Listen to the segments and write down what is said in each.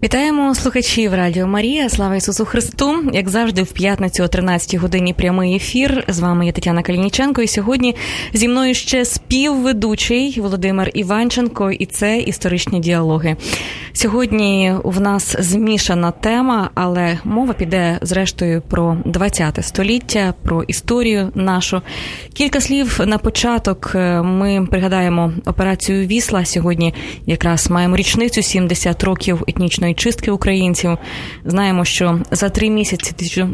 Вітаємо слухачів Радіо Марія. Слава Ісусу Христу. Як завжди, в п'ятницю о 13 годині прямий ефір. З вами я Тетяна Калініченко. І сьогодні зі мною ще співведучий Володимир Іванченко. І це історичні діалоги. Сьогодні в нас змішана тема, але мова піде зрештою про 20 століття, про історію нашу. Кілька слів на початок. Ми пригадаємо операцію «Вісла». Сьогодні якраз маємо річницю 70 років етнічної чистки українців. Знаємо, що за 3 місяці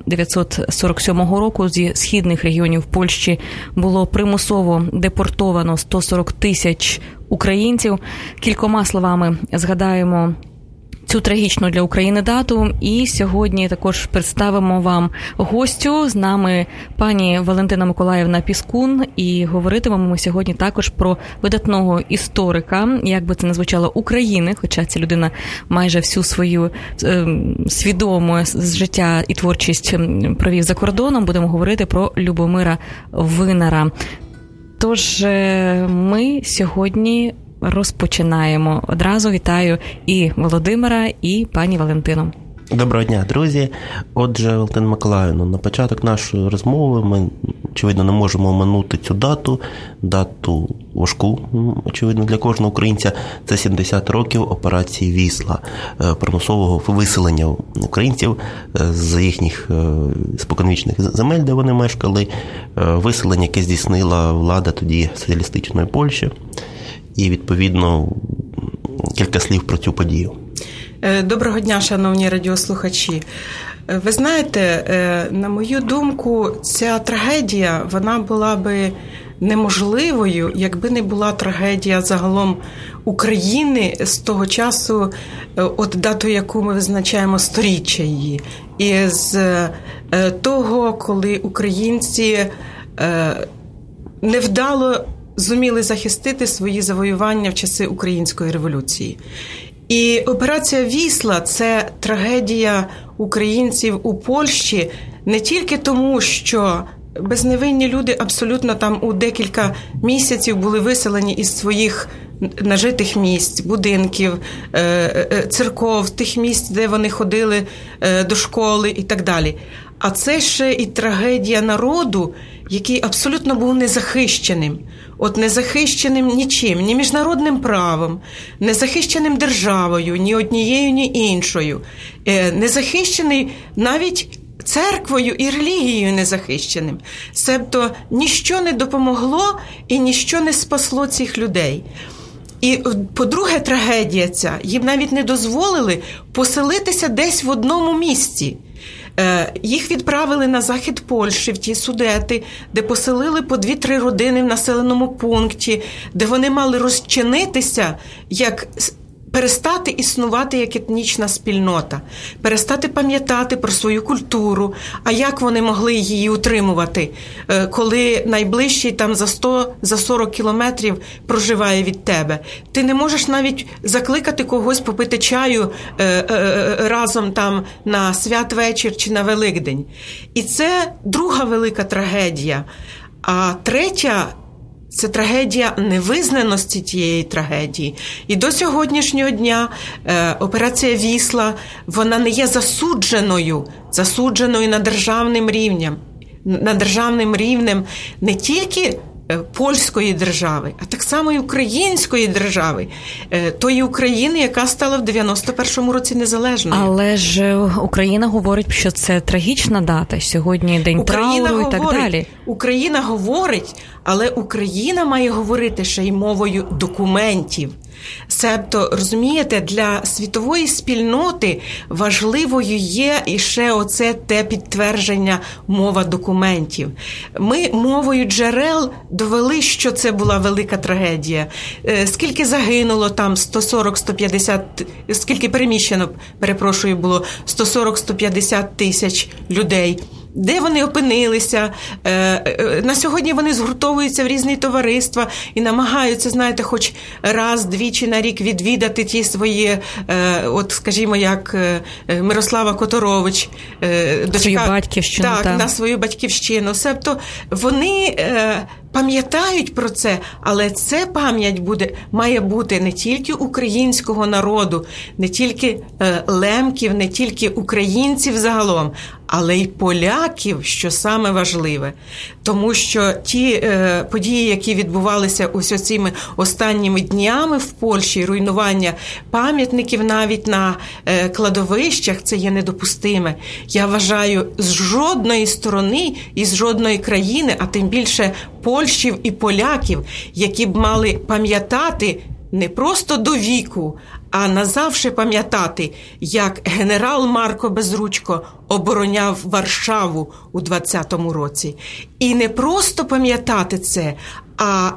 1947 року зі східних регіонів Польщі було примусово депортовано 140 тисяч українців. Кількома словами згадаємо цю трагічну для України дату. І сьогодні також представимо вам гостю. З нами пані Валентина Миколаївна Піскун. І говоритимемо ми сьогодні також про видатного історика, як би це не звучало, України, хоча ця людина майже всю свою свідому життя і творчість провів за кордоном. Будемо говорити про Любомира Винара. Тож ми сьогодні розпочинаємо. Одразу вітаю і Володимира, і пані Валентину. Доброго дня, друзі. Отже, Валентина Миколаївна, на початок нашої розмови ми, очевидно, не можемо оминути цю дату важку, очевидно, для кожного українця. Це 70 років операції «Вісла», примусового виселення українців з їхніх споконвічних земель, де вони мешкали, виселення, яке здійснила влада тоді соціалістичної Польщі. І, відповідно, кілька слів про цю подію. Доброго дня, шановні радіослухачі. Ви знаєте, на мою думку, ця трагедія, вона була би неможливою, якби не була трагедія загалом України з того часу, от дату, яку ми визначаємо, сторіччя її. І з того, коли українці невдало зуміли захистити свої завоювання в часи Української революції. І операція «Вісла» – це трагедія українців у Польщі не тільки тому, що безневинні люди абсолютно там у декілька місяців були виселені із своїх нажитих місць, будинків, церков, тих місць, де вони ходили до школи і так далі. А це ще і трагедія народу, який абсолютно був незахищеним. От незахищеним нічим, ні міжнародним правом, незахищеним державою, ні однією, ні іншою. Незахищений навіть церквою і релігією незахищеним. Себто ніщо не допомогло і ніщо не спасло цих людей. І, по-друге, трагедія ця, їм навіть не дозволили поселитися десь в одному місці. Їх відправили на захід Польщі, в ті Судети, де поселили по 2-3 родини в населеному пункті, де вони мали розчинитися, як перестати існувати як етнічна спільнота, перестати пам'ятати про свою культуру. А як вони могли її утримувати, коли найближчий там за 40 кілометрів проживає від тебе? Ти не можеш навіть закликати когось попити чаю разом там на святвечір чи на Великдень. І це друга велика трагедія. А третя – це трагедія невизнаності тієї трагедії. І до сьогоднішнього дня операція «Вісла», вона не є засудженою над державним рівнем не тільки польської держави, а так само і української держави, тої України, яка стала в 91-му році незалежною. Але ж Україна говорить, що це трагічна дата, сьогодні день трауру і так далі. Україна говорить, але Україна має говорити ще й мовою документів. Себто, розумієте, для світової спільноти важливою є іще оце те підтвердження мова документів. Ми мовою джерел довели, що це була велика трагедія. Скільки загинуло там 140-150, скільки переміщено, було 140-150 тисяч людей. Де вони опинилися? На сьогодні вони згуртовуються в різні товариства і намагаються, знаєте, хоч раз-двічі на рік відвідати ті свої, от, скажімо, як Мирослава Которович, свою батьківщину. Так, на свою батьківщину. Себто вони пам'ятають про це, але це пам'ять має бути не тільки українського народу, не тільки лемків, не тільки українців загалом, але й поляків, що саме важливе. Тому що ті події, які відбувалися ось цими останніми днями в Польщі, руйнування пам'ятників навіть на кладовищах, це є недопустиме. Я вважаю, з жодної сторони і з жодної країни, а тим більше польщів і поляків, які б мали пам'ятати не просто до віку, а назавжди пам'ятати, як генерал Марко Безручко обороняв Варшаву у 20-му році. І не просто пам'ятати це, а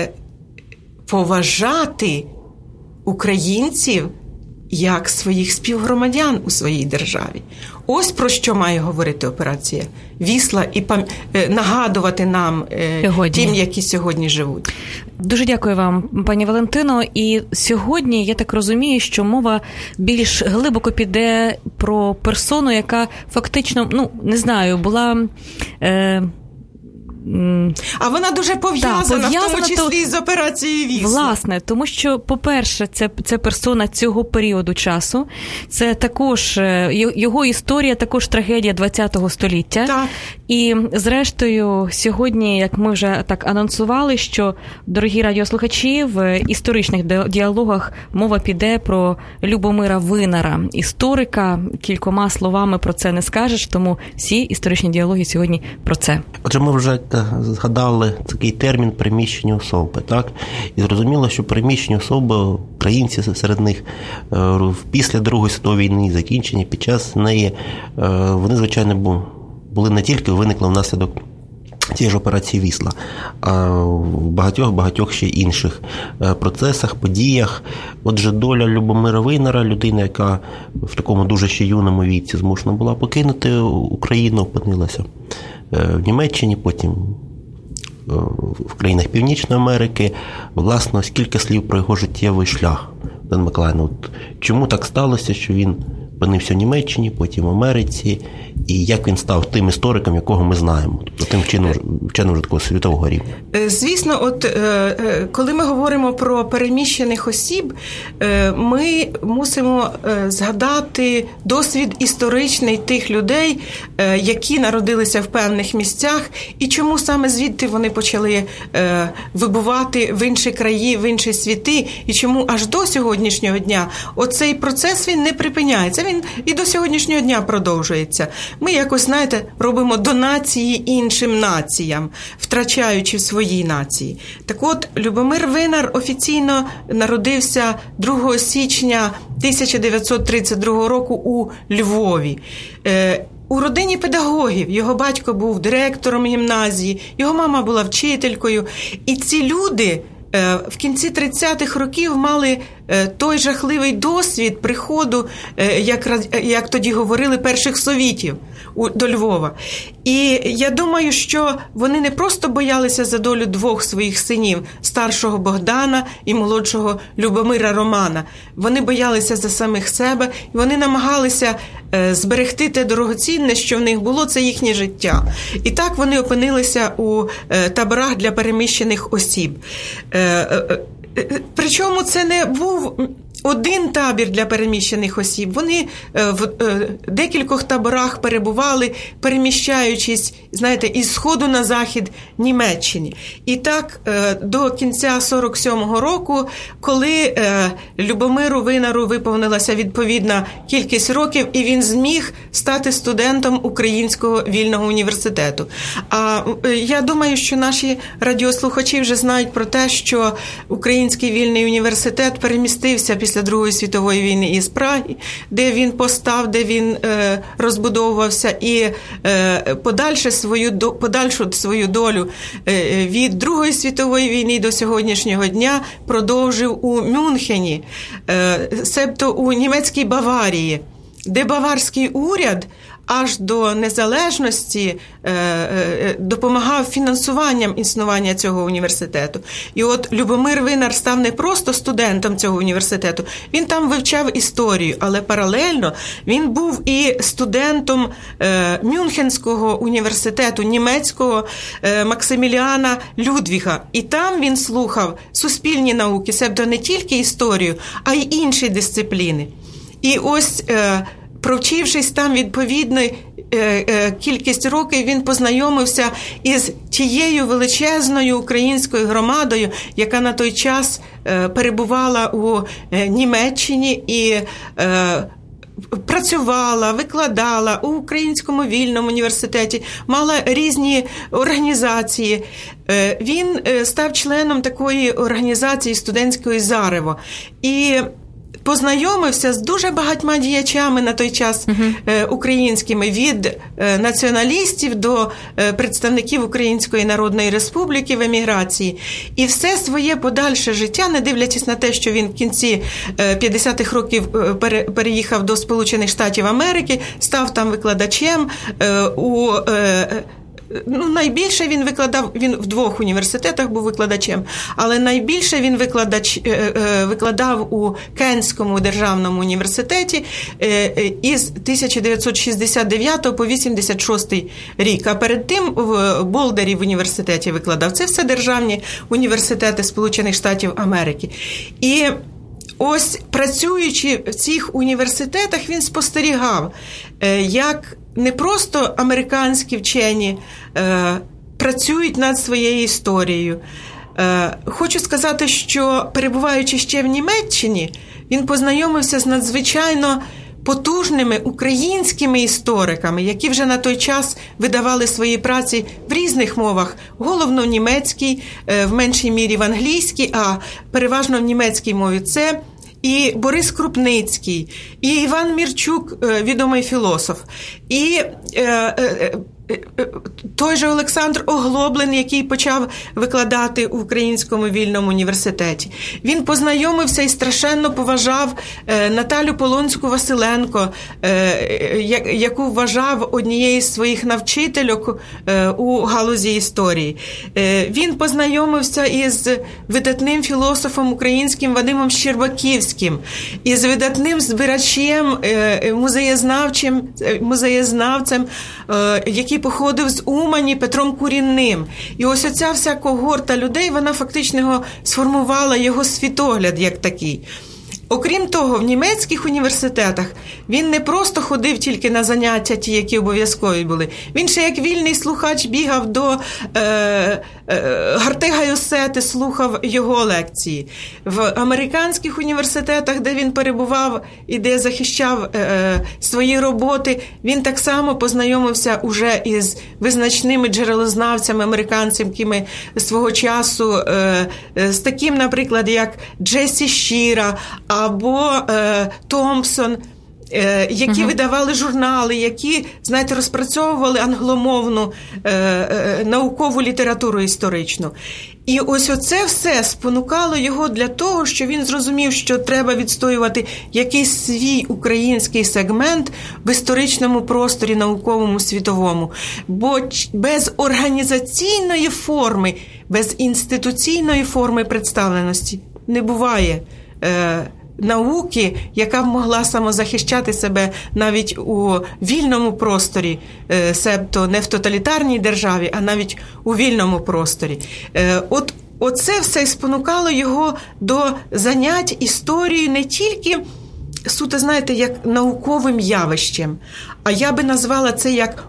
поважати українців як своїх співгромадян у своїй державі. Ось про що має говорити операція «Вісла» і нагадувати нам тим, які сьогодні живуть. Дуже дякую вам, пані Валентино. І сьогодні, я так розумію, що мова більш глибоко піде про персону, яка фактично, не знаю, була... А вона дуже пов'язана, в тому числі з операцією «Вісла». Власне, тому що, по-перше, це персона цього періоду часу, це також, його історія також трагедія ХХ століття. Так. І, зрештою, сьогодні, як ми вже так анонсували, що, дорогі радіослухачі, в історичних діалогах мова піде про Любомира Винара, історика. Кількома словами про це не скажеш, тому всі історичні діалоги сьогодні про це. Отже, ми вже згадали такий термін «переміщені особи», так? І зрозуміло, що переміщені особи, українці серед них, після Другої світової війни, закінчення, під час неї, вони, звичайно, були не тільки виникли внаслідок тієї ж операції «Вісла», а в багатьох ще інших процесах, подіях. Отже, доля Любомира Винара, людина, яка в такому дуже ще юному віці змушена була покинути Україну, опинилася в Німеччині, потім в країнах Північної Америки. Власне, кілька слів про його життєвий шлях. Валентин Миколаївна, чому так сталося, що він опинився в Німеччині, потім в Америці, і як він став тим істориком, якого ми знаємо, тобто тим вченим вже такого світового рівня? Звісно, коли ми говоримо про переміщених осіб, ми мусимо згадати досвід історичний тих людей, які народилися в певних місцях, і чому саме звідти вони почали вибувати в інші краї, в інші світи, і чому аж до сьогоднішнього дня оцей процес він не припиняється. Він і до сьогоднішнього дня продовжується. Ми якось, знаєте, робимо донації іншим націям, втрачаючи в своїй нації. Так от, Любомир Винар офіційно народився 2 січня 1932 року у Львові. У родині педагогів. Його батько був директором гімназії, його мама була вчителькою. І ці люди в кінці 30-х років мали той жахливий досвід приходу, як тоді говорили, перших совітів до Львова. І я думаю, що вони не просто боялися за долю 2 своїх синів, старшого Богдана і молодшого Любомира Романа. Вони боялися за самих себе, і вони намагалися зберегти те дорогоцінне, що в них було, це їхнє життя. І так вони опинилися у таборах для переміщених осіб. Причому це не був один табір для переміщених осіб. Вони в декількох таборах перебували, переміщаючись, знаєте, із сходу на захід Німеччини. І так до кінця 47-го року, коли Любомиру Винару виповнилася відповідна кількість років, і він зміг стати студентом Українського вільного університету. А я думаю, що наші радіослухачі вже знають про те, що Український вільний університет перемістився після Другої світової війни із Праги, де він постав, де він розбудовувався, і подальшу свою долю від Другої світової війни до сьогоднішнього дня продовжив у Мюнхені, себто у німецькій Баварії, де баварський уряд аж до незалежності допомагав фінансуванням існування цього університету. І от Любомир Винар став не просто студентом цього університету, він там вивчав історію, але паралельно він був і студентом Мюнхенського університету, німецького Максиміліана Людвіга. І там він слухав суспільні науки, себто не тільки історію, а й інші дисципліни. І ось, провчившись там відповідної кількість років, він познайомився із тією величезною українською громадою, яка на той час перебувала у Німеччині і працювала, викладала у Українському вільному університеті, мала різні організації. Він став членом такої організації студентської «Зарево» і познайомився з дуже багатьма діячами на той час українськими, від націоналістів до представників Української Народної Республіки в еміграції. І все своє подальше життя, не дивлячись на те, що він в кінці 50-х років переїхав до Сполучених Штатів Америки, став там викладачем найбільше він викладав, він в 2 університетах був викладачем, але найбільше він викладав у Кентському державному університеті із 1969 по 86 рік. А перед тим в Болдері в університеті викладав. Це все державні університети Сполучених Штатів Америки. І ось, працюючи в цих університетах, він спостерігав, як не просто американські вчені працюють над своєю історією. Хочу сказати, що, перебуваючи ще в Німеччині, він познайомився з надзвичайно потужними українськими істориками, які вже на той час видавали свої праці в різних мовах, головно в німецькій, в меншій мірі в англійській, а переважно в німецькій мові. Це і Борис Крупницький, і Іван Мірчук, відомий філософ, і той же Олександр Оглоблин, який почав викладати у Українському вільному університеті. Він познайомився і страшенно поважав Наталю Полонську-Василенко, яку вважав однією з своїх навчительок у галузі історії. Він познайомився із видатним філософом українським Вадимом Щербаківським, із видатним збирачем, музеєзнавцем, який походив з Умані, Петром Курінним. І ось оця вся когорта людей, вона фактично сформувала його світогляд як такий. Окрім того, в німецьких університетах він не просто ходив тільки на заняття ті, які обов'язкові були. Він ще як вільний слухач бігав до Гартега Йосети, слухав його лекції. В американських університетах, де він перебував і де захищав свої роботи, він так само познайомився уже із визначними джерелознавцями американськими свого часу, з таким, наприклад, як Джесі Шіра або Томпсон, які видавали журнали, які, знаєте, розпрацьовували англомовну наукову літературу історичну. І ось оце все спонукало його для того, що він зрозумів, що треба відстоювати якийсь свій український сегмент в історичному просторі науковому світовому. Бо без організаційної форми, без інституційної форми представленості не буває науки, яка б могла самозахищати себе навіть у вільному просторі, себто не в тоталітарній державі, а навіть у вільному просторі. Оце все спонукало його до занять історією не тільки суто, знаєте, як науковим явищем, а я би назвала це як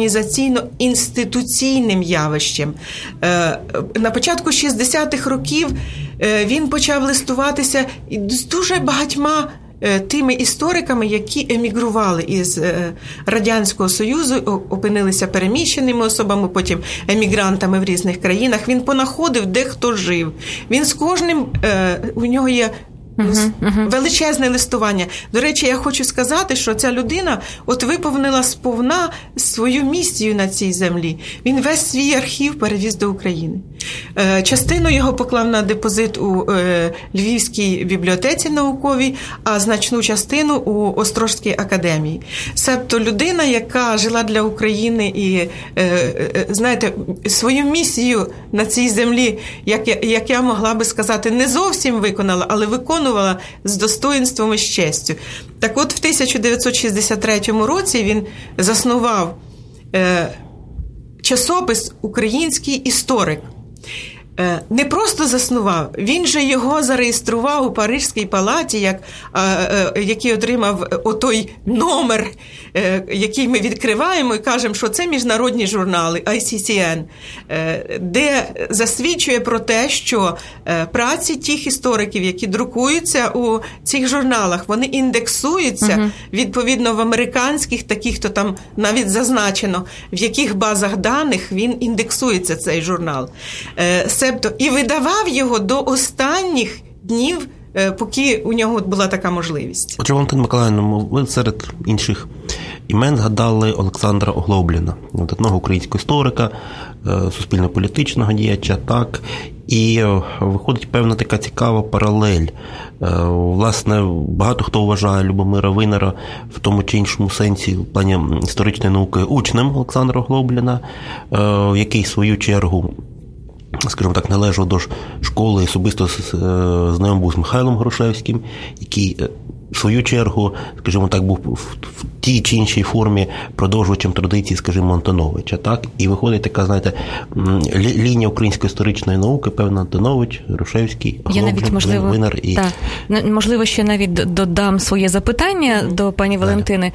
організаційно-інституційним явищем. На початку 60-х років він почав листуватися з дуже багатьма тими істориками, які емігрували із Радянського Союзу, опинилися переміщеними особами, потім емігрантами в різних країнах. Він понаходив, де хто жив. Він з кожним, у нього є величезне листування. До речі, я хочу сказати, що ця людина виповнила сповна свою місію на цій землі. Він весь свій архів перевіз до України. Частину його поклав на депозит у Львівській бібліотеці науковій, а значну частину у Острозькій академії. Себто людина, яка жила для України і, знаєте, свою місію на цій землі, як я могла би сказати, не зовсім виконала, але виконувала з достоїнством і з честю. Так от, в 1963 році він заснував часопис «Український історик». Не просто заснував, він же його зареєстрував у Паризькій палаті, який отримав отой номер, який ми відкриваємо і кажемо, що це міжнародні журнали, ICCN, де засвідчує про те, що праці тих істориків, які друкуються у цих журналах, вони індексуються, відповідно, в американських, таких, то там навіть зазначено, в яких базах даних він індексується, цей журнал. Себто, і видавав його до останніх днів, поки у нього була така можливість. Отже, Валентина Миколаївна, ви серед інших імен згадали Олександра Оглобліна, видатного українського історика, суспільно-політичного діяча, так, і виходить певна така цікава паралель. Власне, багато хто вважає Любомира Винера в тому чи іншому сенсі в плані історичної науки учнем Олександра Оглобліна, який в свою чергу, скажімо так, належав до школи, особисто знайомий був з Михайлом Грушевським, який в свою чергу, скажімо так, був в тій чи іншій формі продовжувачем традиції, скажімо, Антоновича, так? І виходить така, знаєте, лінія української історичної науки, певно, Антонович, Грушевський, Оглоблін, Винер і... Так. Можливо, ще навіть додам своє запитання до пані Валентини.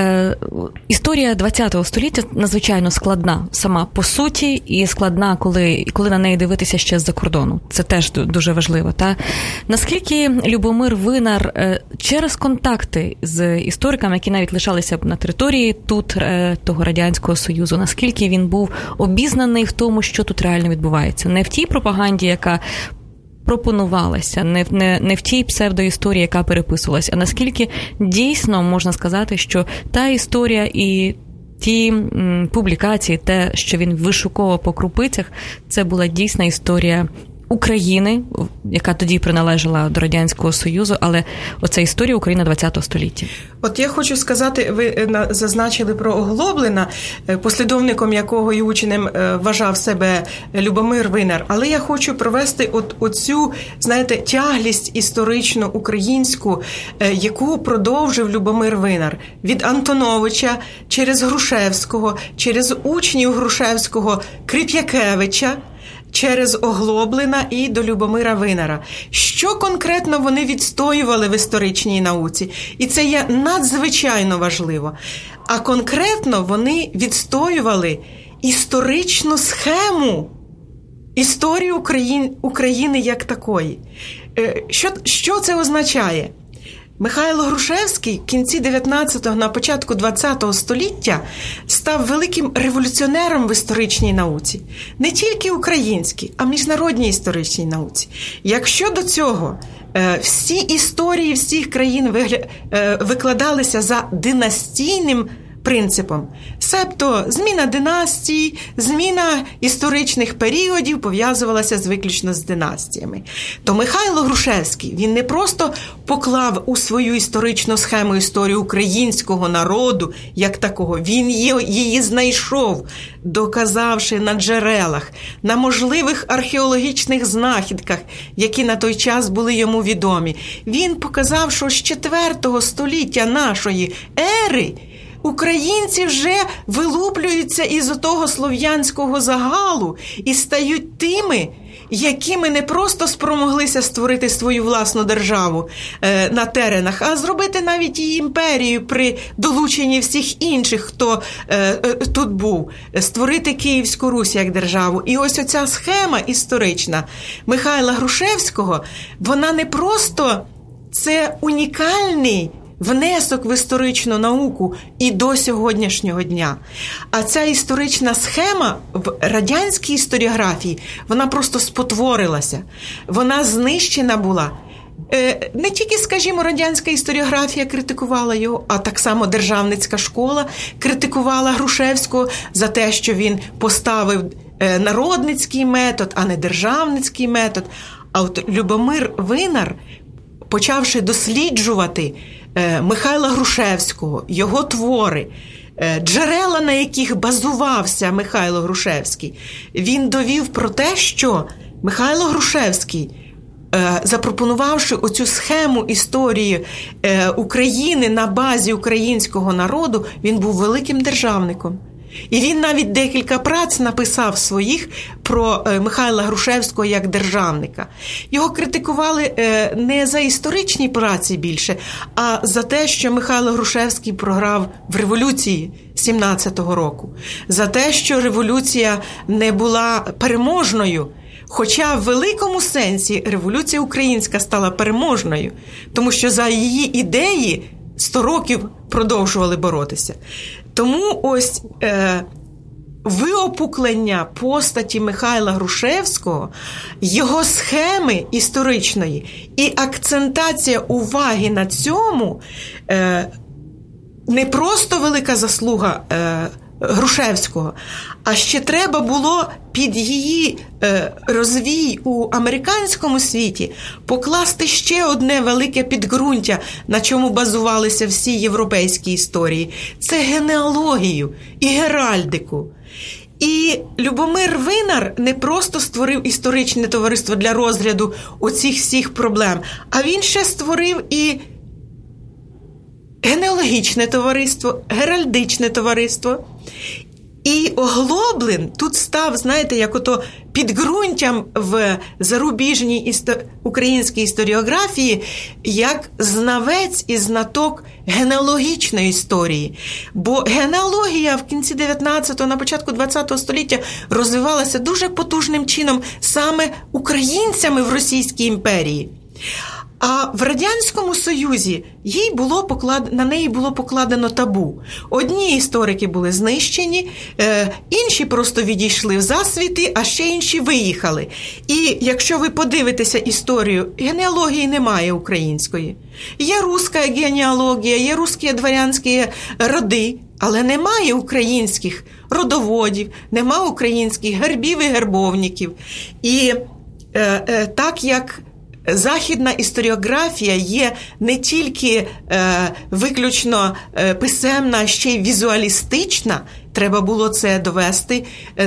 Історія ХХ століття надзвичайно складна сама по суті, і складна, коли на неї дивитися ще з-за кордону. Це теж дуже важливо. Та? Наскільки Любомир Винер через контакти з істориками, які навіть лишалися на території тут того Радянського Союзу, наскільки він був обізнаний в тому, що тут реально відбувається? Не в тій пропаганді, яка пропонувалася, не в тій псевдоісторії, яка переписувалася, а наскільки дійсно можна сказати, що та історія і ті публікації, те, що він вишуковував по крупицях, це була дійсна історія України, яка тоді приналежала до Радянського Союзу, але оце історія України ХХ століття. От я хочу сказати, ви зазначили про Оглобліна, послідовником якого і учнем вважав себе Любомир Винер, але я хочу провести оцю, знаєте, тяглість історичну українську, яку продовжив Любомир Винер. Від Антоновича, через Грушевського, через учнів Грушевського, Кріп'якевича, через Оглобліна і до Любомира Винера. Що конкретно вони відстоювали в історичній науці? І це є надзвичайно важливо. А конкретно вони відстоювали історичну схему історії України як такої. Що це означає? Михайло Грушевський в кінці 19-го, на початку 20-го століття став великим революціонером в історичній науці. Не тільки українській, а міжнародній історичній науці. Якщо до цього всі історії всіх країн викладалися за династійним принципом, себто зміна династій, зміна історичних періодів пов'язувалася виключно з династіями, то Михайло Грушевський, він не просто поклав у свою історичну схему історію українського народу як такого, він її знайшов, доказавши на джерелах, на можливих археологічних знахідках, які на той час були йому відомі. Він показав, що з 4 століття нашої ери українці вже вилуплюються із того слов'янського загалу і стають тими, якими не просто спромоглися створити свою власну державу на теренах, а зробити навіть і імперію при долученні всіх інших, хто тут був, створити Київську Русь як державу. І ось оця схема історична Михайла Грушевського, вона не просто це унікальний внесок в історичну науку і до сьогоднішнього дня. А ця історична схема в радянській історіографії, вона просто спотворилася. Вона знищена була. Не тільки, скажімо, радянська історіографія критикувала його, а так само державницька школа критикувала Грушевського за те, що він поставив народницький метод, а не державницький метод. А от Любомир Винар, почавши досліджувати Михайла Грушевського, його твори, джерела, на яких базувався Михайло Грушевський, він довів про те, що Михайло Грушевський, запропонувавши оцю схему історії України на базі українського народу, він був великим державником. І він навіть декілька праць написав своїх про Михайла Грушевського як державника. Його критикували не за історичні праці більше, а за те, що Михайло Грушевський програв в революції 17-го року. За те, що революція не була переможною. Хоча в великому сенсі революція українська стала переможною, тому що за її ідеї 100 років продовжували боротися. Тому ось виопуклення постаті Михайла Грушевського, його схеми історичної і акцентація уваги на цьому не просто велика заслуга Грушевського, а ще треба було під її розвій у американському світі покласти ще одне велике підґрунтя, на чому базувалися всі європейські історії. Це генеалогію і геральдику. І Любомир Винар не просто створив історичне товариство для розгляду оцих всіх проблем, а він ще створив і генеалогічне товариство, геральдичне товариство. І Оглоблин тут став, знаєте, як ото підґрунтям в зарубіжній українській історіографії, як знавець і знаток генеалогічної історії. Бо генеалогія в кінці 19-го, на початку 20-го століття розвивалася дуже потужним чином саме українцями в Російській імперії. А в Радянському Союзі на неї було покладено табу. Одні історики були знищені, інші просто відійшли в засвіти, а ще інші виїхали. І якщо ви подивитеся історію, генеалогії немає української. Є руська генеалогія, є русські дворянські роди, але немає українських родоводів, немає українських гербів і гербовників. І так як західна історіографія є не тільки виключно писемна, а ще й візуалістична, треба було це довести,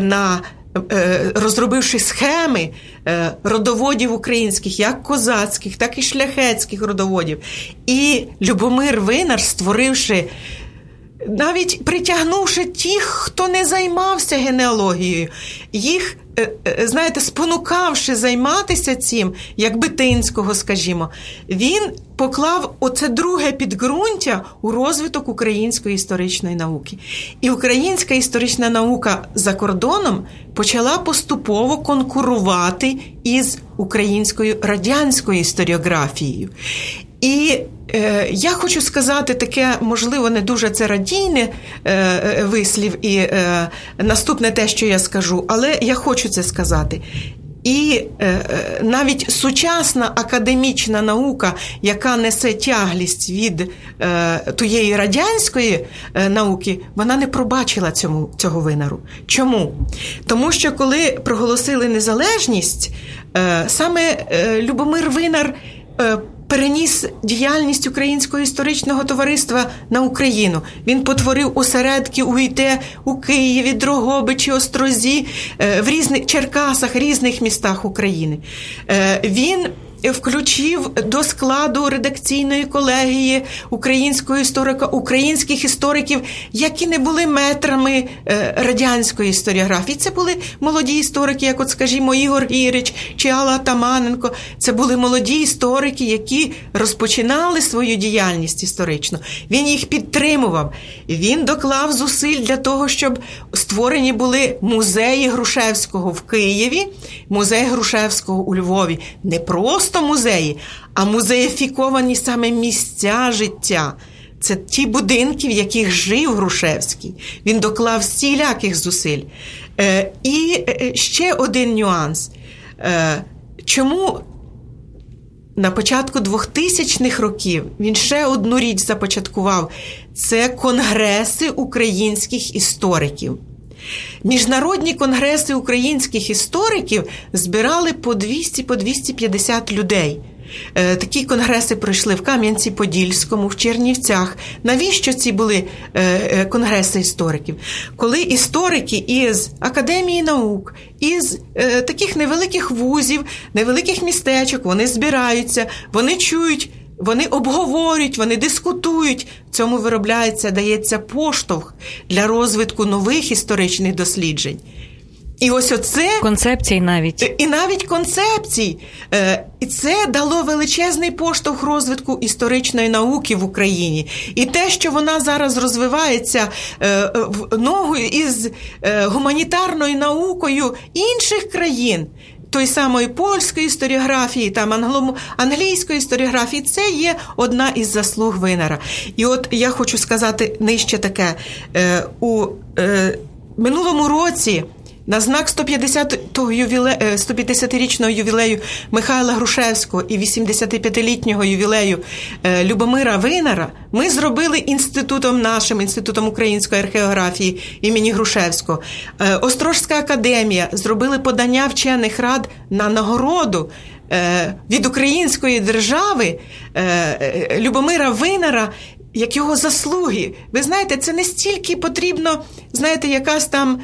розробивши схеми родоводів українських, як козацьких, так і шляхетських родоводів. І Любомир Винар, створивши, навіть притягнувши тих, хто не займався генеалогією, їх, знаєте, спонукавши займатися цим, як Битинського, скажімо, він поклав оце друге підґрунтя у розвиток української історичної науки. І українська історична наука за кордоном почала поступово конкурувати із українською радянською історіографією. І я хочу сказати таке, можливо, не дуже це радійне вислів і наступне те, що я скажу, але я хочу це сказати. І навіть сучасна академічна наука, яка несе тяглість від тієї радянської науки, вона не пробачила цього Винару. Чому? Тому що коли проголосили незалежність, саме Любомир Винар переніс діяльність Українського історичного товариства на Україну. Він потворив осередки УІТ у Києві, Дрогобичі, Острозі, в різних Черкасах, різних містах України. Він включив до складу редакційної колегії українського історика, українських істориків, які не були метрами радянської історіографії. Це були молоді історики, як, от, скажімо, Ігор Гірич чи Алла Таманенко. Це були молоді історики, які розпочинали свою діяльність історичну. Він їх підтримував. Він доклав зусиль для того, щоб створені були музеї Грушевського в Києві, музей Грушевського у Львові. Не просто музеї, а музеїфіковані саме місця життя. Це ті будинки, в яких жив Грушевський. Він доклав всіляких зусиль. І ще один нюанс. Чому на початку 2000-х років він ще одну річ започаткував? Це конгреси українських істориків. Міжнародні конгреси українських істориків збирали по 200, по 250 людей. Такі конгреси пройшли в Кам'янці-Подільському, в Чернівцях. Навіщо ці були конгреси істориків? Коли історики із Академії наук, із таких невеликих вузів, невеликих містечок, вони збираються, вони чують, вони обговорюють, вони дискутують. В цьому виробляється, дається поштовх для розвитку нових історичних досліджень. І ось оце... Концепцій навіть. І навіть концепцій. І це дало величезний поштовх розвитку історичної науки в Україні. І те, що вона зараз розвивається в ногу із гуманітарною наукою інших країн, той самої польської історіографії, там англійської історіографії, це є одна із заслуг Винера. І от я хочу сказати нижче таке. У минулому році на знак 150-річного ювілею Михайла Грушевського і 85-літнього ювілею Любомира Винера ми зробили Інститутом української археографії імені Грушевського. Острозька академія зробили подання вчених рад на нагороду від української держави Любомира Винера як його заслуги. Ви знаєте, це не стільки потрібно, знаєте, якась там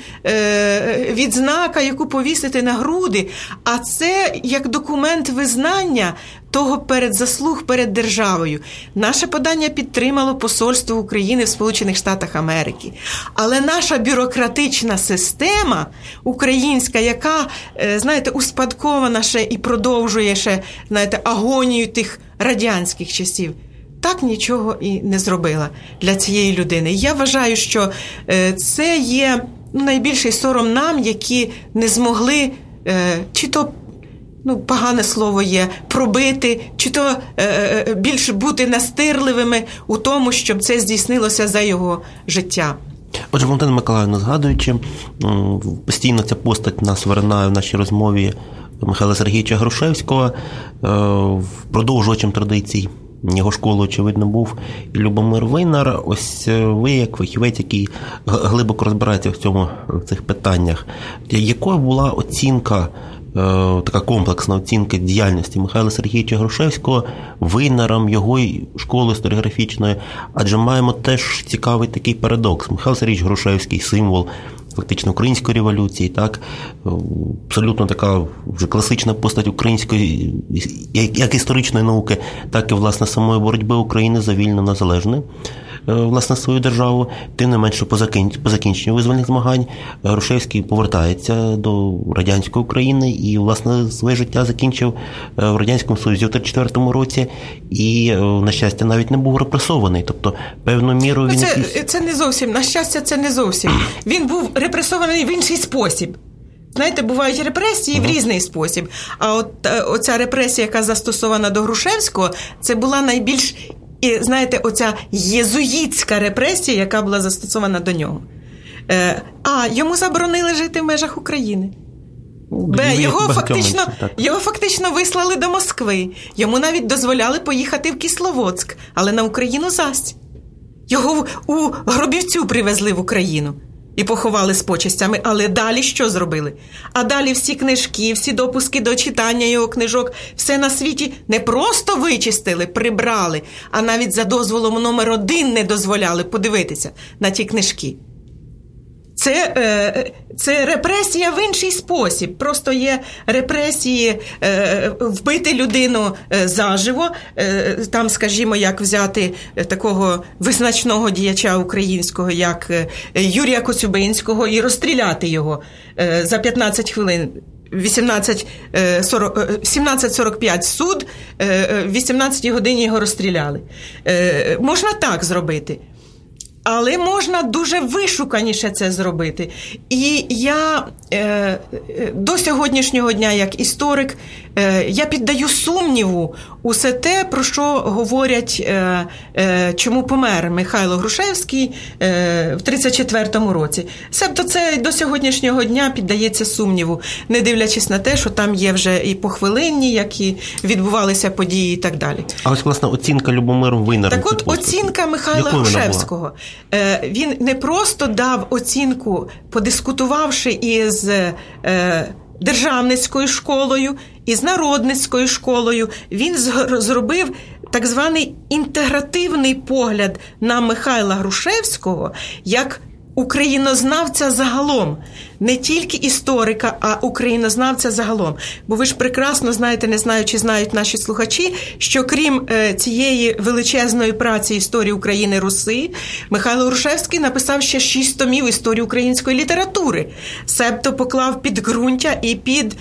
відзнака, яку повісити на груди, а це як документ визнання того заслуг перед державою. Наше подання підтримало посольство України в Сполучених Штатах Америки. Але наша бюрократична система українська, яка, знаєте, успадкована ще і продовжує ще, знаєте, агонію тих радянських часів, так нічого і не зробила для цієї людини. Я вважаю, що це є найбільший сором нам, які не змогли, чи то, погане слово є, пробити, чи то більше бути настирливими у тому, щоб це здійснилося за його життя. Отже, Валентина Миколаївна, згадуючи, постійно ця постать нас виринає в нашій розмові Михайла Сергійовича Грушевського, продовжувачем традицій його школи, очевидно, був і Любомир Винер. Ось ви, як фахівець, який глибоко розбирається в цих питаннях, якою була оцінка, така комплексна оцінка діяльності Михайла Сергійовича Грушевського Винером, його школи історіографічної? Адже маємо теж цікавий такий парадокс. Михайло Сергійович Грушевський – символ фактично української революції, так, абсолютно така вже класична постать української, як історичної науки, так і, власне, самої боротьби України за вільну, незалежну, власне, свою державу. Тим не менше, по закінченню визвольних змагань Грушевський повертається до радянської України і, власне, своє життя закінчив в Радянському Союзі в 1934 році і, на щастя, навіть не був репресований. Тобто, певною мірою він... Це не зовсім, на щастя, це не зовсім. Він був репресований в інший спосіб. Знаєте, бувають репресії в різний спосіб. А от оця репресія, яка застосована до Грушевського, це була найбільш, знаєте, оця єзуїтська репресія, яка була застосована до нього. А йому заборонили жити в межах України. Його фактично вислали до Москви. Йому навіть дозволяли поїхати в Кисловодськ, але на Україну зась. Його у Гробівцю привезли в Україну і поховали з почестями. Але далі що зробили? А далі всі книжки, всі допуски до читання його книжок, все на світі не просто вичистили, прибрали, а навіть за дозволом номер 1 не дозволяли подивитися на ті книжки. Це репресія в інший спосіб. Просто є репресії вбити людину заживо. Там, скажімо, як взяти такого визначного діяча українського, як Юрія Коцюбинського, і розстріляти його за 15 хвилин. 17:45 суд, в 18 годині його розстріляли. Можна так зробити. Але можна дуже вишуканіше це зробити. І я до сьогоднішнього дня, як історик, я піддаю сумніву усе те, про що говорять, чому помер Михайло Грушевський в 1934 році. Себто це до сьогоднішнього дня піддається сумніву, не дивлячись на те, що там є вже і похвилинні, які відбувалися події і так далі. А ось, власне, оцінка Любомиром Винером. Так от, оцінка Михайла Грушевського. він не просто дав оцінку, подискутувавши із державницькою школою, із народницькою школою, він зробив так званий інтегративний погляд на Михайла Грушевського як українознавця загалом. Не тільки історика, а українознавця загалом. Бо ви ж прекрасно знаєте, не знаю, чи знають наші слухачі, що крім цієї величезної праці «Історії України Руси», Михайло Грушевський написав ще 6 томів історії української літератури. Себто поклав підґрунтя і під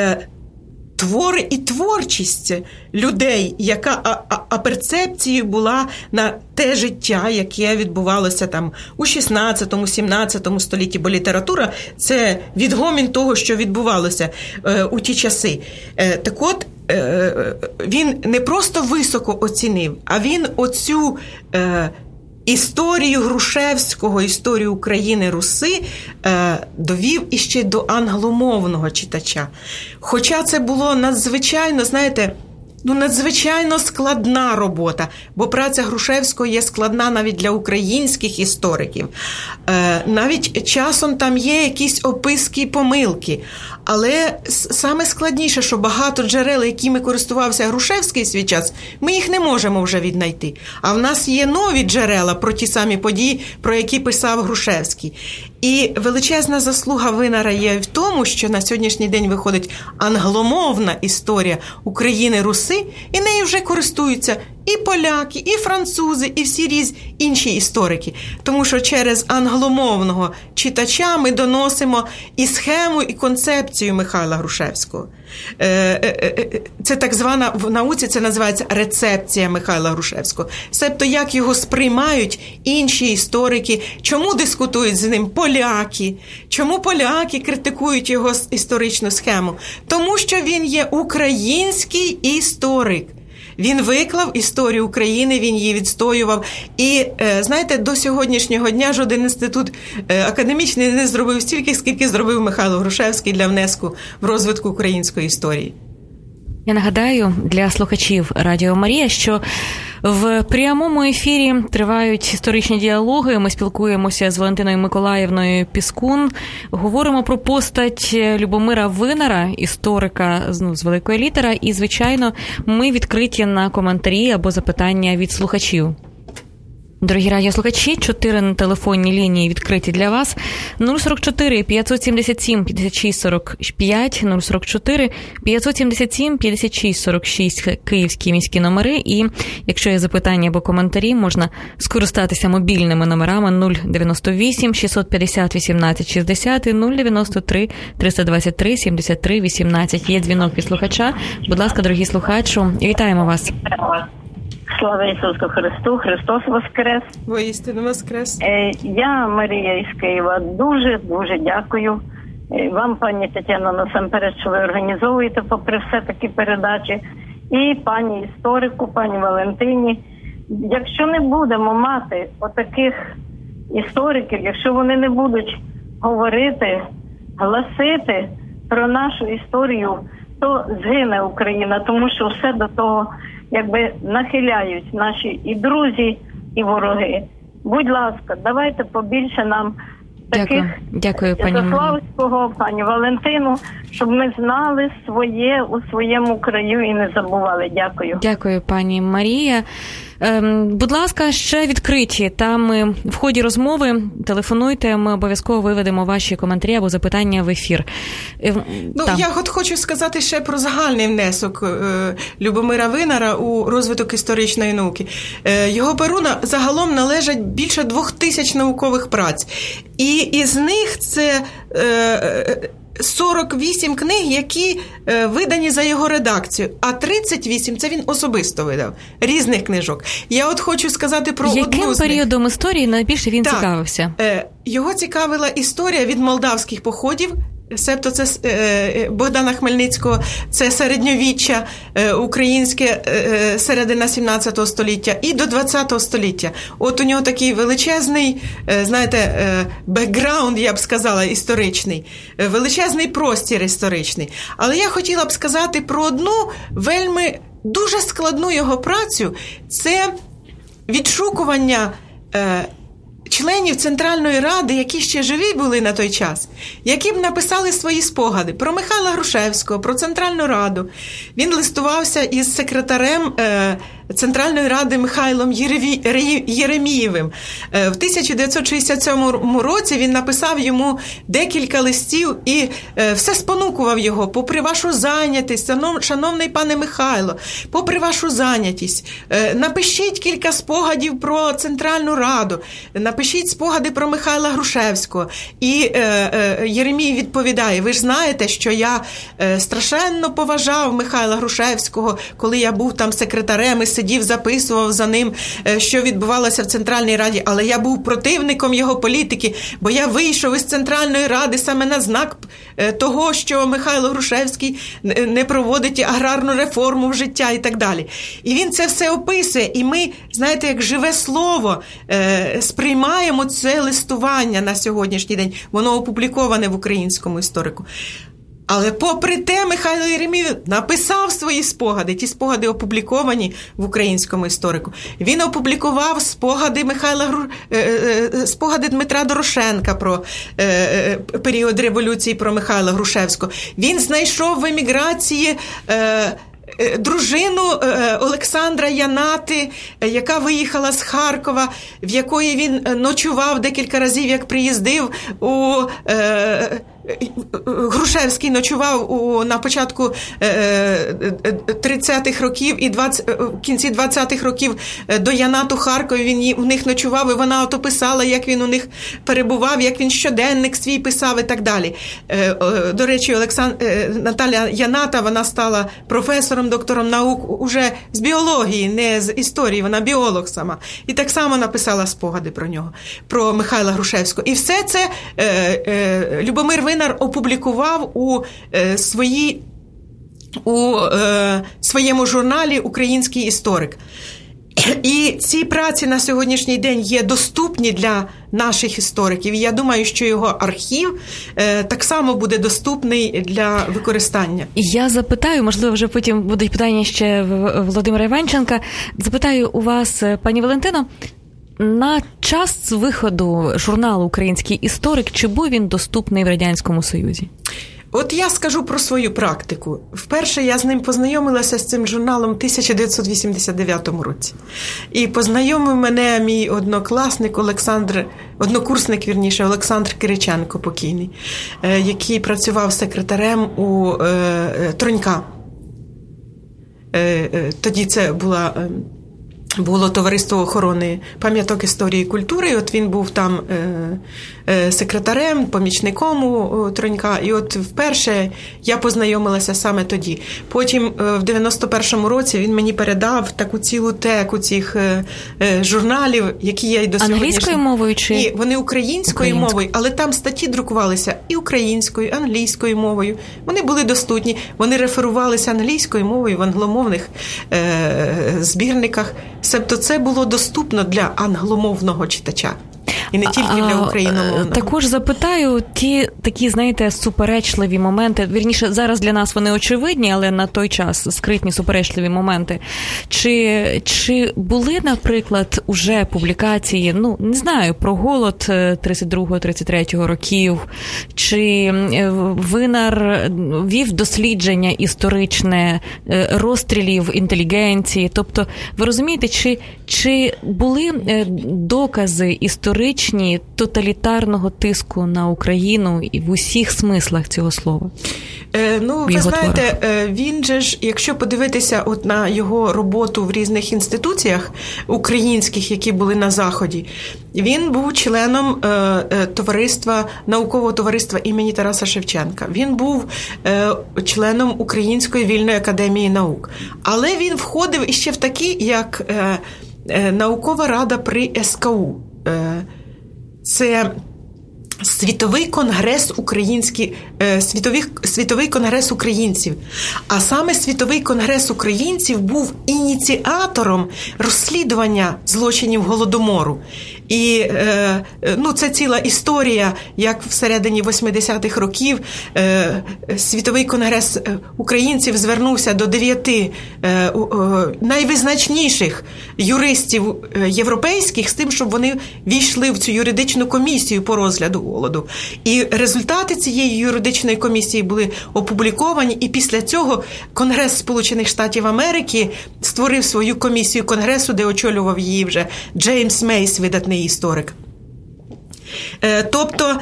твори і творчість людей, яка перцепцією була на те життя, яке відбувалося там у 16-17 столітті, бо література – це відгомін того, що відбувалося у ті часи. Так от, він не просто високо оцінив, а він оцю історію Грушевського, історію України Руси довів іще до англомовного читача. Хоча це було надзвичайно, знаєте, надзвичайно складна робота, бо праця Грушевського є складна навіть для українських істориків. Навіть часом там є якісь описки і помилки. Але саме складніше, що багато джерел, якими користувався Грушевський свій час, ми їх не можемо вже віднайти. А в нас є нові джерела про ті самі події, про які писав Грушевський. І величезна заслуга Винара є в тому, що на сьогоднішній день виходить англомовна історія України Руси, і нею вже користуються і поляки, і французи, і всі інші історики. Тому що через англомовного читача ми доносимо і схему, і концепцію Михайла Грушевського. Це так звана, в науці це називається рецепція Михайла Грушевського. Себто, як його сприймають інші історики, чому дискутують з ним поляки, чому поляки критикують його історичну схему. Тому що він є український історик. Він виклав історію України, він її відстоював. І, знаєте, до сьогоднішнього дня жоден інститут академічний не зробив стільки, скільки зробив Михайло Грушевський для внеску в розвитку української історії. Я нагадаю для слухачів Радіо Марія, що в прямому ефірі тривають історичні діалоги. Ми спілкуємося з Валентиною Миколаївною Піскун. Говоримо про постать Любомира Винара, історика з великої літери. І, звичайно, ми відкриті на коментарі або запитання від слухачів. Дорогі радіослухачі, 4 телефонні лінії відкриті для вас. 044 577 56 45, 044 577 56 46 київські міські номери. І якщо є запитання або коментарі, можна скористатися мобільними номерами 098 650 18 60 і 093 323 73 18. Є дзвінок від слухача. Будь ласка, дорогі слухачу, вітаємо вас. Слава Ісусу Христу, Христос Воскрес. Воістину Воскрес. Я Марія із Києва. Дуже дякую вам, пані Тетяно, насамперед, що ви організовуєте, попри все такі передачі. І пані історику, пані Валентині. Якщо не будемо мати отаких істориків, якщо вони не будуть говорити, гласити про нашу історію, то згине Україна, тому що все до того нахиляють наші і друзі, і вороги. Будь ласка, давайте побільше нам таких Святославського, пані Валентину, щоб ми знали своє у своєму краю і не забували. Дякую. Дякую, пані Марія. Будь ласка, ще відкриті. Там в ході розмови телефонуйте, ми обов'язково виведемо ваші коментарі або запитання в ефір. Я хочу сказати ще про загальний внесок Любомира Винара у розвиток історичної науки. Його перу загалом належать більше 2000 наукових праць. І із них це 48 книг, які видані за його редакцію, а 38 – це він особисто видав, різних книжок. Я хочу сказати про одну з них. Яким періодом історії найбільше він цікавився? Його цікавила історія від молдавських походів, себто це Богдана Хмельницького, це середньовіччя українське, середина 17 століття і до 20 століття. От у нього такий величезний, знаєте, бекграунд, я б сказала, історичний, величезний простір історичний. Але я хотіла б сказати про одну вельми дуже складну його працю – це відшукування членів Центральної Ради, які ще живі були на той час, які б написали свої спогади про Михайла Грушевського, про Центральну Раду. Він листувався із секретарем Центральної Ради Михайлом Єремієвим. В 1967 році він написав йому декілька листів і все спонукував його: попри вашу зайнятість, шановний пане Михайло, попри вашу зайнятість, напишіть кілька спогадів про Центральну Раду, напишіть спогади про Михайла Грушевського. І Єремій відповідає: ви ж знаєте, що я страшенно поважав Михайла Грушевського, коли я був там секретарем і сидів, записував за ним, що відбувалося в Центральній Раді, але я був противником його політики, бо я вийшов із Центральної Ради саме на знак того, що Михайло Грушевський не проводить аграрну реформу в життя і так далі. І він це все описує, і ми, знаєте, як живе слово, сприймаємо це листування на сьогоднішній день. Воно опубліковане в Українському історику. Але попри те Михайло Єремієв написав свої спогади. Ті спогади опубліковані в Українському історику. Він опублікував спогади Дмитра Дорошенка про період революції, про Михайла Грушевського. Він знайшов в еміграції дружину Олександра Янати, яка виїхала з Харкова, в якої він ночував декілька разів, як приїздив Грушевський ночував на початку 30-х років і в кінці 20-х років до Янату Харкові. Він у них ночував, і вона ото писала, як він у них перебував, як він щоденник свій писав і так далі. До речі, Наталя Яната, вона стала професором, доктором наук уже з біології, не з історії, вона біолог сама. І так само написала спогади про нього, про Михайла Грушевського. І все це Любомир Винар опублікував у своєму журналі «Український історик». І ці праці на сьогоднішній день є доступні для наших істориків. І я думаю, що його архів так само буде доступний для використання. Я запитаю, можливо, вже потім будуть питання ще Володимира Іванченка. Запитаю у вас, пані Валентино, на час виходу журналу «Український історик», чи був він доступний в Радянському Союзі? От я скажу про свою практику. Вперше я з ним познайомилася, з цим журналом, в 1989 році. І познайомив мене мій однокурсник Олександр Кириченко, покійний, який працював секретарем у Тронька. Тоді це було Товариство охорони пам'яток історії і культури, і от він був там секретарем, помічником у Тронька, і от вперше я познайомилася саме тоді. Потім в 91-му році він мені передав таку цілу теку цих журналів, які я й до сьогодні... Англійською мовою чи? Ні, вони українською мовою, але там статті друкувалися і українською, і англійською мовою. Вони були доступні, вони реферувалися англійською мовою в англомовних збірниках. Себто це було доступно для англомовного читача. І не тільки для україномовного. Також запитаю ті такі, знаєте, суперечливі моменти. Вірніше, зараз для нас вони очевидні, але на той час скритні суперечливі моменти. Чи були, наприклад, уже публікації, не знаю, про голод 32-33 років? Чи Винар вів дослідження історичне розстрілів інтелігенції? Тобто, ви розумієте, чи були докази історичні тоталітарного тиску на Україну і в усіх смислах цього слова? Ви знаєте, він же ж, якщо подивитися от на його роботу в різних інституціях українських, які були на Заході, він був членом наукового товариства імені Тараса Шевченка. Він був членом Української вільної академії наук. Але він входив іще в такі, як наукова рада при СКУ. Це Світовий конгрес українців. А саме Світовий конгрес українців був ініціатором розслідування злочинів Голодомору. І це ціла історія, як всередині 80-х років Світовий конгрес українців звернувся до 9 найвизначніших юристів європейських з тим, щоб вони війшли в цю юридичну комісію по розгляду голоду. І результати цієї юридичної комісії були опубліковані, і після цього Конгрес Сполучених Штатів Америки створив свою комісію Конгресу, де очолював її вже Джеймс Мейс, видатний історик. Тобто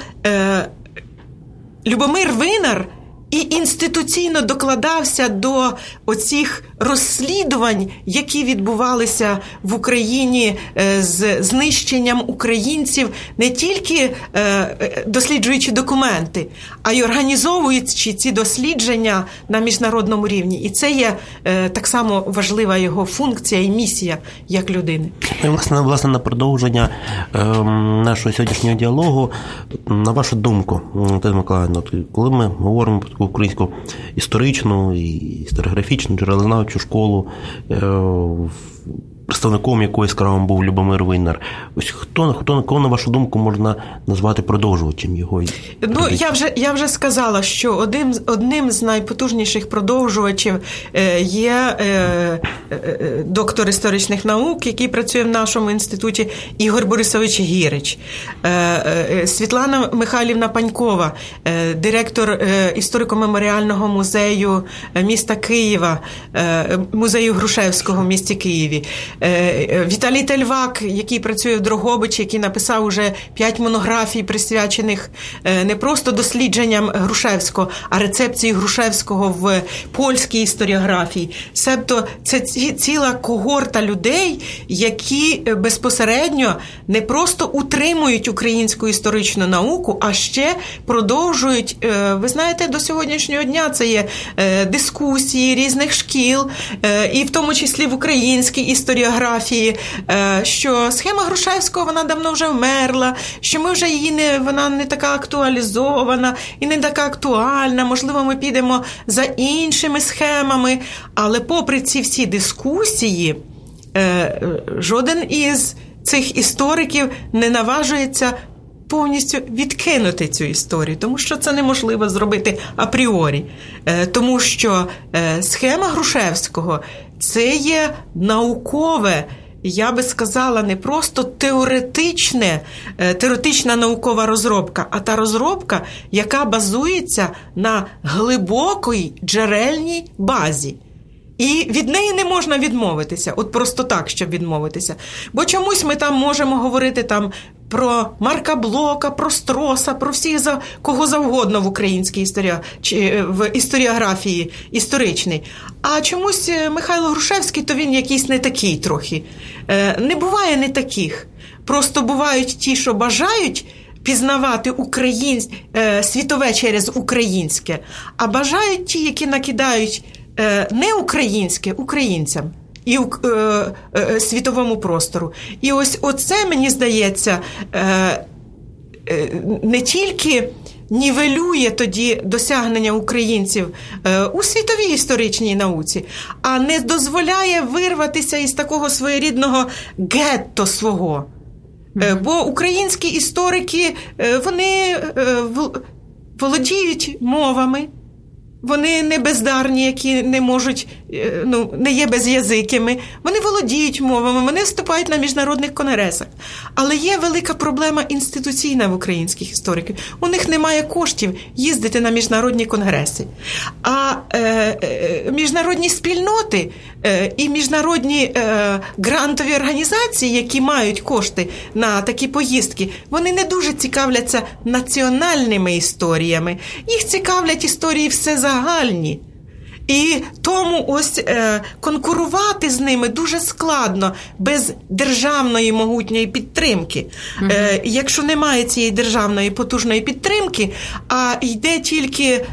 Любомир Винар і інституційно докладався до оцих розслідувань, які відбувалися в Україні з знищенням українців, не тільки досліджуючи документи, а й організовуючи ці дослідження на міжнародному рівні. І це є так само важлива його функція і місія як людини. І, власне, на продовження нашого сьогоднішнього діалогу, на вашу думку, Тетяна Миколаївна, коли ми говоримо про таку українську історичну і історіографічну джерелознавчу школу, представником якої яскравим був Любомир Винар. Ось кого, на вашу думку, можна назвати продовжувачем його? Я вже сказала, що одним з найпотужніших продовжувачів є доктор історичних наук, який працює в нашому інституті, Ігор Борисович Гірич. Світлана Михайлівна Панькова, директор історико-меморіального музею міста Києва, музею Грушевського в місті Києві. Віталій Тельвак, який працює в Дрогобичі, який написав уже 5 монографій, присвячених не просто дослідженням Грушевського, а рецепції Грушевського в польській історіографії. Себто це ціла когорта людей, які безпосередньо не просто утримують українську історичну науку, а ще продовжують, ви знаєте, до сьогоднішнього дня це є дискусії різних шкіл, і в тому числі в українській історіографії, що схема Грушевського, вона давно вже вмерла, що ми вже вона не така актуалізована і не така актуальна, можливо, ми підемо за іншими схемами. Але попри ці всі дискусії, жоден із цих істориків не наважується повністю відкинути цю історію, тому що це неможливо зробити апріорі. Тому що схема Грушевського – це є наукове, я би сказала, не просто теоретична наукова розробка, а та розробка, яка базується на глибокій джерельній базі. І від неї не можна відмовитися, от просто так, щоб відмовитися. Бо чомусь ми там можемо говорити про Марка Блока, про Строса, про всіх, кого завгодно в українській в історіографії історичній. А чомусь Михайло Грушевський, то він якийсь не такий трохи. Не буває не таких. Просто бувають ті, що бажають пізнавати світове через українське, а бажають ті, які накидають не українське українцям і світовому простору. І ось оце, мені здається, не тільки нівелює тоді досягнення українців у світовій історичній науці, а не дозволяє вирватися із такого своєрідного гетто свого. Бо українські історики, вони володіють мовами, вони не бездарні, які не можуть, не є безязикими. Вони володіють мовами, вони вступають на міжнародних конгресах. Але є велика проблема інституційна в українських істориків. У них немає коштів їздити на міжнародні конгреси. А міжнародні спільноти і міжнародні грантові організації, які мають кошти на такі поїздки, вони не дуже цікавляться національними історіями. Їх цікавлять історії всезагальні. І тому ось конкурувати з ними дуже складно без державної могутньої підтримки. Якщо немає цієї державної потужної підтримки, а йде тільки,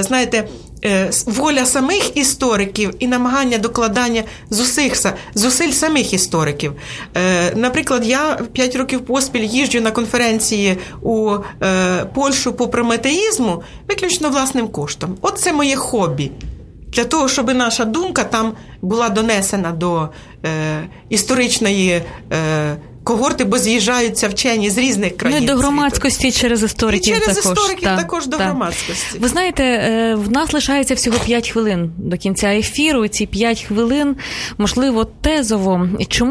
воля самих істориків і намагання докладання зусиль самих істориків. Наприклад, я 5 років поспіль їжджу на конференції у Польщу по прометеїзму виключно власним коштом. От це моє хобі. Для того, щоб наша думка там була донесена до історичної когорти, бо з'їжджаються вчені з різних країн. Ну, і до громадськості через істориків також. І через істориків також до громадськості. Ви знаєте, в нас лишається всього 5 хвилин до кінця ефіру. Ці 5 хвилин, можливо, тезово.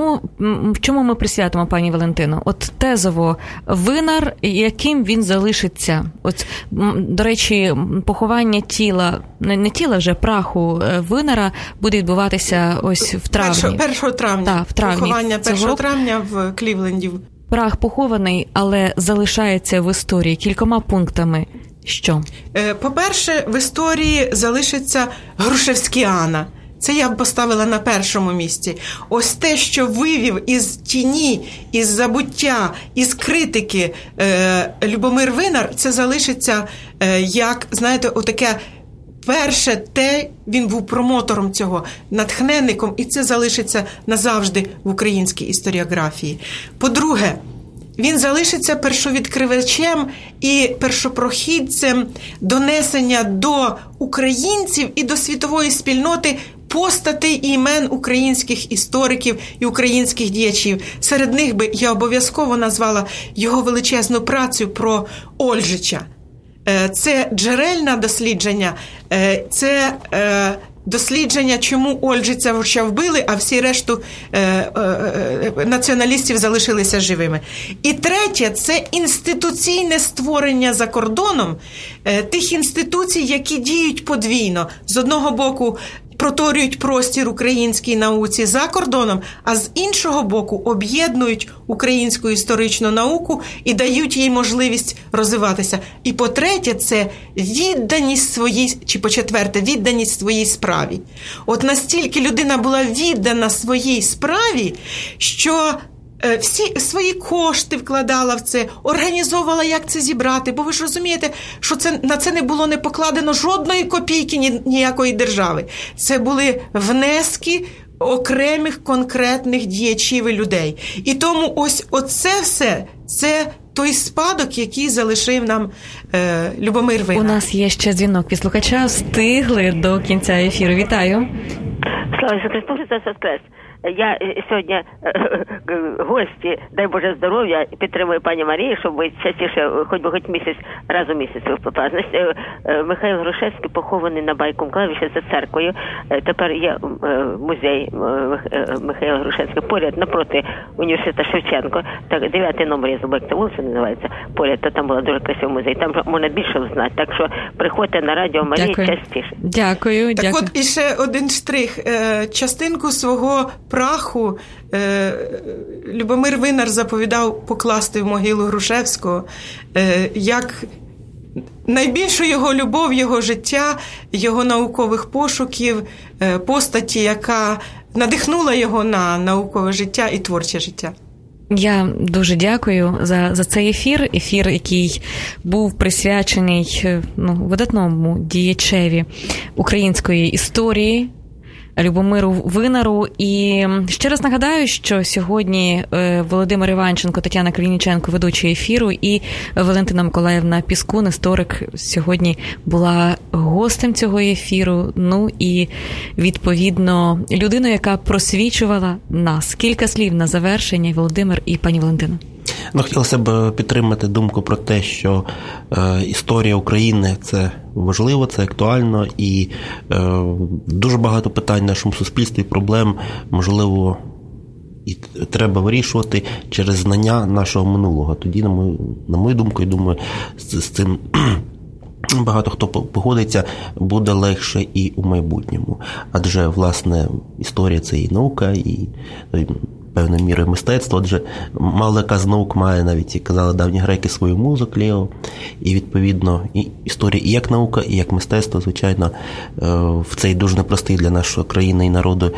Чому ми присвятимо, пані Валентино? От тезово, винар, яким він залишиться? От, до речі, поховання тіла, не тіла вже, праху винара буде відбуватися ось в травні. 1 травня. Так, в травні. Поховання 1 травня в Клівленді. Прах похований, але залишається в історії кількома пунктами. Що? По-перше, в історії залишиться Грушевськіана. Це я б поставила на першому місці. Ось те, що вивів із тіні, із забуття, із критики Любомир Винар, це залишиться як, знаєте, отаке перше він був промотором цього, натхненником, і це залишиться назавжди в українській історіографії. По-друге, він залишиться першовідкривачем і першопрохідцем донесення до українців і до світової спільноти постатей і імен українських істориків і українських діячів. Серед них би я обов'язково назвала його величезну працю про Ольжича. Це джерельне дослідження, це дослідження, чому Ольжиця вбили, а всі решту націоналістів залишилися живими. І третє – це інституційне створення за кордоном тих інституцій, які діють подвійно. З одного боку, проторюють простір українській науці за кордоном, а з іншого боку об'єднують українську історичну науку і дають їй можливість розвиватися. І по-третє, це відданість своїй, чи по-четверте, відданість своїй справі. От настільки людина була віддана своїй справі, що всі свої кошти вкладала в це, організовувала, як це зібрати, бо ви ж розумієте, що на це не було не покладено жодної копійки ніякої держави. Це були внески окремих конкретних діячів і людей. І тому ось оце все, це той спадок, який залишив нам Любомир Винар. У нас є ще дзвінок від слухача, встигли до кінця ефіру. Вітаю. Слава Ісусу Христу, Христос Воскрес. Я сьогодні гості, дай Боже здоров'я, підтримую пані Марію, щоб ви частіше, хоч місяць, раз у місяць виступали. Михайло Грушевський похований на Байкому кладовищі за церквою. Тепер є музей Михайла Грушевського поряд, напроти університету Шевченко. Так, 9-й номер, я забув, як це вулиця називається, поряд, то там була дуже красивий музей. Там можна більше знати. Так що приходьте на Радіо Марії частіше. Дякую. Так от іще один штрих. Частинку свого праху Любомир Винар заповідав покласти в могилу Грушевського як найбільшу його любов, його життя, його наукових пошуків, постаті, яка надихнула його на наукове життя і творче життя. Я дуже дякую за цей ефір, який був присвячений видатному діячеві української історії, Любомиру Винару. І ще раз нагадаю, що сьогодні Володимир Іванченко, Тетяна Калініченко, ведучі ефіру, і Валентина Миколаївна Піскун, історик, сьогодні була гостем цього ефіру. Ну і, відповідно, людиною, яка просвічувала нас. Кілька слів на завершення, Володимир і пані Валентина. Хотілося б підтримати думку про те, що історія України – це важливо, це актуально, і дуже багато питань в нашому суспільстві, проблем, можливо, і треба вирішувати через знання нашого минулого. Тоді, на мою думку, я думаю, з цим багато хто погодиться, буде легше і у майбутньому. Адже, власне, історія – це і наука, і певною мірою мистецтво, адже мало яка з наук має, навіть, як казали давні греки, свою музу, клео, і, відповідно, і історія і як наука, і як мистецтво, звичайно, в цей дуже непростий для нашої країни і народу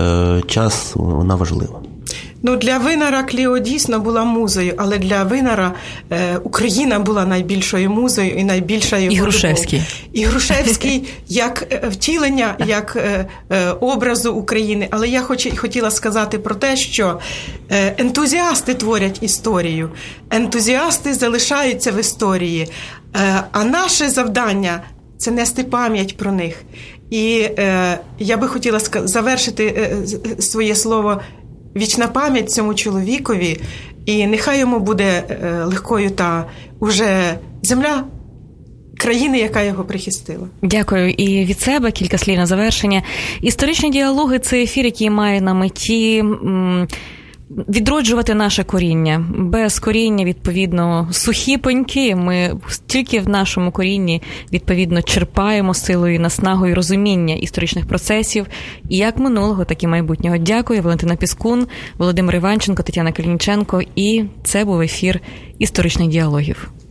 час вона важлива. Для Винара Кліо дійсно була музою, але для Винара Україна була найбільшою музою і найбільшою і Грушевський. І Грушевський як втілення, як образу України. Але я хотіла сказати про те, що ентузіасти творять історію, ентузіасти залишаються в історії, а наше завдання – це нести пам'ять про них. І я би хотіла завершити своє слово Вічна пам'ять цьому чоловікові, і нехай йому буде легкою та уже земля країни, яка його прихистила. Дякую. І від себе кілька слів на завершення. Історичні діалоги – це ефір, який має на меті відроджувати наше коріння. Без коріння, відповідно, сухі пеньки. Ми тільки в нашому корінні, відповідно, черпаємо силою, наснагою розуміння історичних процесів і як минулого, так і майбутнього. Дякую. Валентина Піскун, Володимир Іванченко, Тетяна Калініченко. І це був ефір історичних діалогів.